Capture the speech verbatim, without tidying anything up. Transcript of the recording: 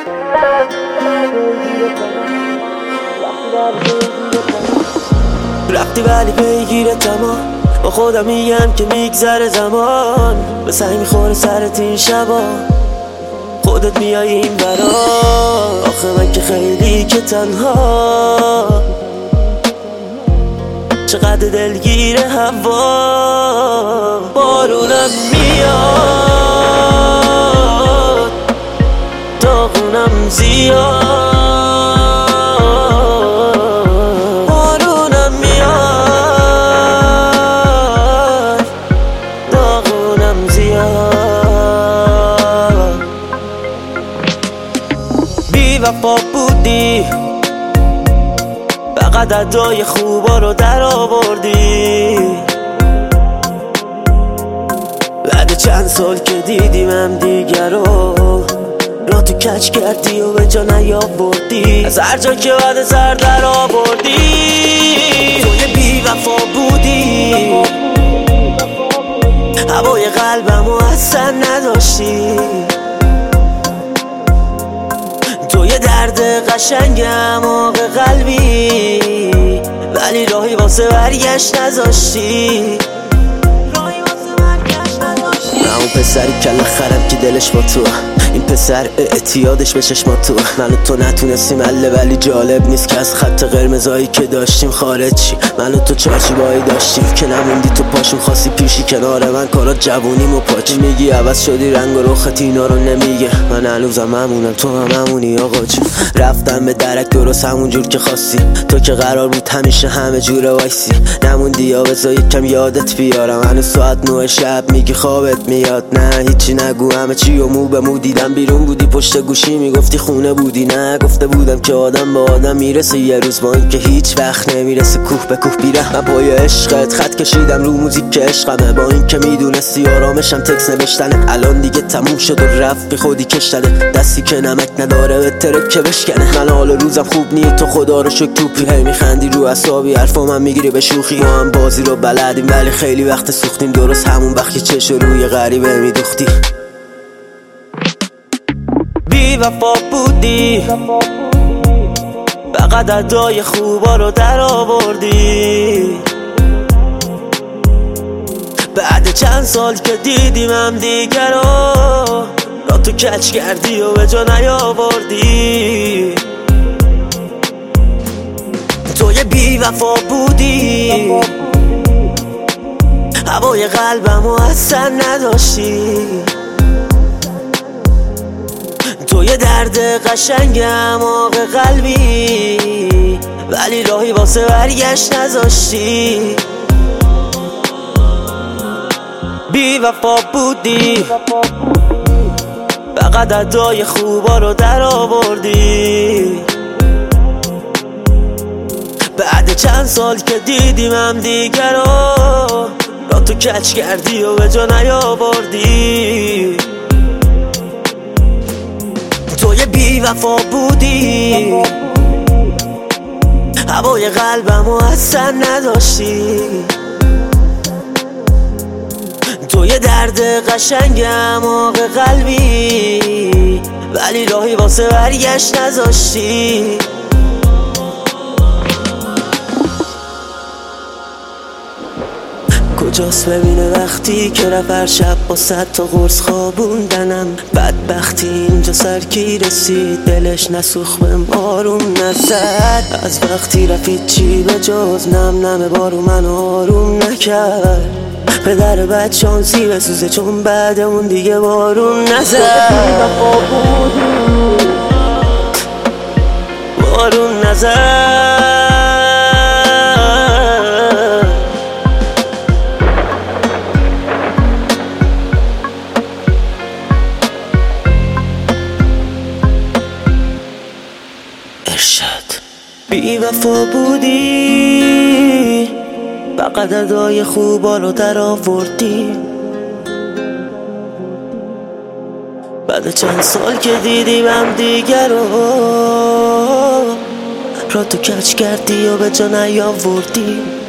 رفتی ولی پیگیر تمام با خودم میگم که میگذره زمان، به سنگ میخوره سرت این شبا، خودت میای این برا. آخه من که خیلی که تنها، چقدر دلگیر هوا. بارونم میاد، داغونم زیاد. بارونم میاد، داغونم زیاد. بی وفا بودی، فقط ادای خوبا رو در آوردی. بعد چند سال که دیدیمم دیگر رو، را تو کچ کردی و به جا نیاوردی. از هر جا که بعد سر در آوردی. توی بی وفا بودی، هوای قلبمو اصلا نداشتی. توی درد قشنگم آق قلبی، ولی راهی واسه برگشت نذاشتی. من اون پسری کله خرم که دلش با تو، این پسر اعتیادش به چشمات تو. من و تو نتونستیم حله، ولی جالب نیست که از خط قرمزایی که داشتیم خارج چی. من و تو چارچوبایی داشتیم که نموندی تو پاشون، خواستی پیشی کنار من، کارات جوونیم و پاچی. میگی عوض شدی رنگ و رخت، اینا رو نمیگه. من هنوزم همونم، تو هم همونی آقا جون. رفتم به درک درست همون جور که خواستی، تو که قرار بود همیشه همه جوره وایسی. نموندی یا بذار یکم یادت بیارم، هنوز ساعت نه شب میگی خوابت میاد. نه هیچی نگو، همه چی و مو به مو دیدم. بیرون بودی پشت گوشی میگفتی خونه بودی. نه گفته بودم که آدم به آدم میرسه یه روز، با این که هیچ وقت نمیرسه کوه به کوه بیره. من پای عشقت خط کشیدم رو موزیک که عشقمه، با این که میدونستی آرامشم تکس نوشتنه. الان دیگه تموم شد و رفت بی خودی کشتده، دستی که نمک نداره به ترک که بشکنه. من حال روزم خوب نی، تو خدا رو شکر توپی. هی میخندی رو اعصابی، حرفا من میگیری به شوخی. ما هم بازی رو بلدیم ولی خیلی وقت سوختیم، درست همون وقت که چش روی غریبه میدوختی. بی وفا بودی، فقط ادای خوبا رو در آوردی. بعد چند سال که دیدیمم دیگر رو، را تو کچ کردی و به جا نیاوردی. توی بی وفا بودی، هوای قلبمو اصلا نداشتی. توی درد قشنگم آق قلبی، ولی راهی واسه برگشت نذاشتی. بی وفا بودی، فقط ادای خوبا رو در آوردی. بعد چند سال که دیدیمم دیگر رو، را تو کچ کردی و به جا نیاوردی. توی بی وفا بودی، هوای قلبمو اصلا نداشتی. توی درد قشنگم آق قلبی، ولی راهی واسه برگشت نذاشتی. کجاست ببینه وقتی که رفت هر شب با صد تا قرص خوابوندنم. بدبختی اینجا سرکی رسید، دلش نسوخ به آروم نزد. از وقتی رفید چی به جز نم نم بارو من آروم نکرد. پدر بد شانسی بسوزه چون بعد اون دیگه بارون نزد. بارون نزد. بی وفا بودی، فقط ادای خوبا رو در آوردی. بعد چند سال که دیدیمم دیگر رو، را تو کچ کردی و به جا نیاوردی.